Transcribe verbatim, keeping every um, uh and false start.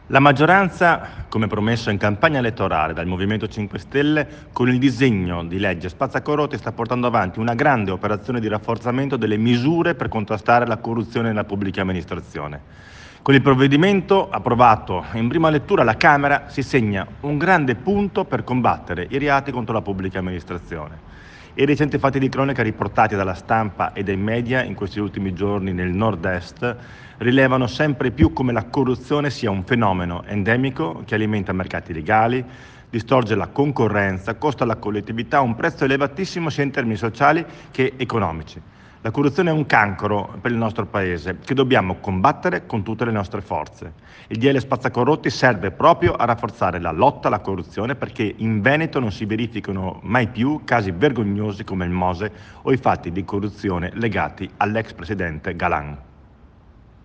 La maggioranza, come promesso in campagna elettorale dal Movimento cinque Stelle, con il disegno di legge spazzacorrotti sta portando avanti una grande operazione di rafforzamento delle misure per contrastare la corruzione nella pubblica amministrazione. Con il provvedimento approvato in prima lettura alla Camera si segna un grande punto per combattere i reati contro la pubblica amministrazione. I recenti fatti di cronaca riportati dalla stampa e dai media in questi ultimi giorni nel nord-est rilevano sempre più come la corruzione sia un fenomeno endemico che alimenta mercati illegali, distorce la concorrenza, costa alla collettività un prezzo elevatissimo sia in termini sociali che economici. La corruzione è un cancro per il nostro Paese che dobbiamo combattere con tutte le nostre forze. Il D L Spazzacorrotti serve proprio a rafforzare la lotta alla corruzione perché in Veneto non si verificano mai più casi vergognosi come il Mose o i fatti di corruzione legati all'ex presidente Galan.